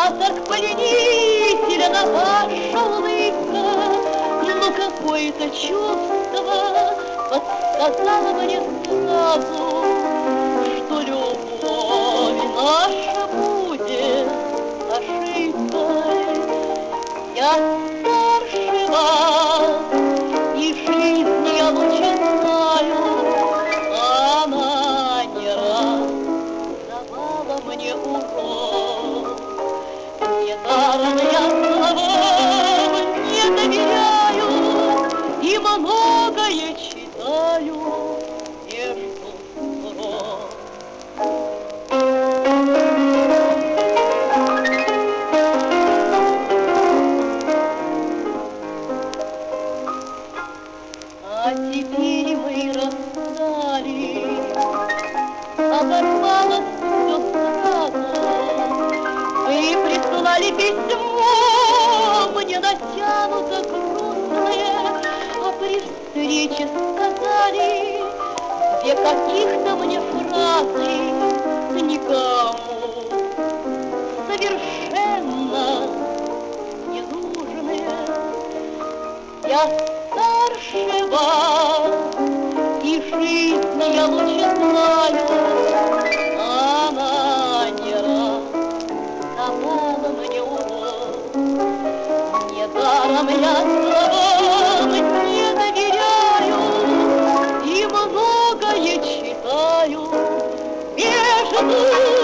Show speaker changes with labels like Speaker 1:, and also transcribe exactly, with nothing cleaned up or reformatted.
Speaker 1: Восторг пленителя на ваша улыбка, но какое-то чувство подсказало мне сразу, что любовь наша будет ошибкой. Я старше вас, и жизнь я лучше знаю, она не раз давала мне урок. Недаром я словам не доверяю и многое читаю между строк. А теперь мы расстались, оборвалось все сразу. Вы присылали письмо, мне натянуто грустное, а при встрече сказали две каких-то мне фразы, никому совершенно ненужные. Я старше вас, и жизнь я лучше знаю, она не раз давала мне урок. Недаром я словам не доверяю и многое читаю между